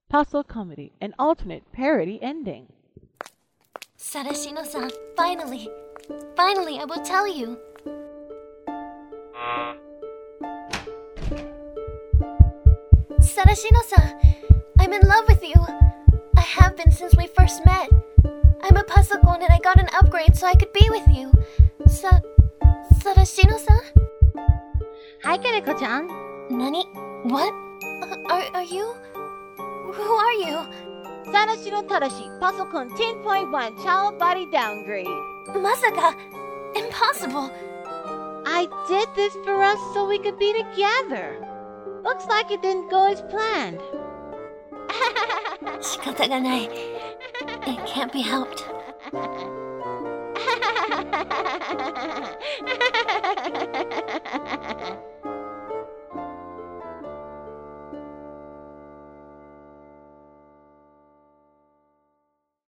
puzzle comedy, and alternate parody ending. Sarashino-san, finally! Finally, I will tell you! Sarashino-san, I'm in love with you! I have been since we first met. I'm a puzzle-gon and I got an upgrade so I could be with you. Sarashino-san? Hi, Kaneko-chan. Nani? What? Are you? Who are you? Sarashino Tadashi, Puzzlecon 10.1 Child Body Downgrade. Masaka! Impossible! I did this for us so we could be together. Looks like it didn't go as planned. 仕方がない. It can't be helped.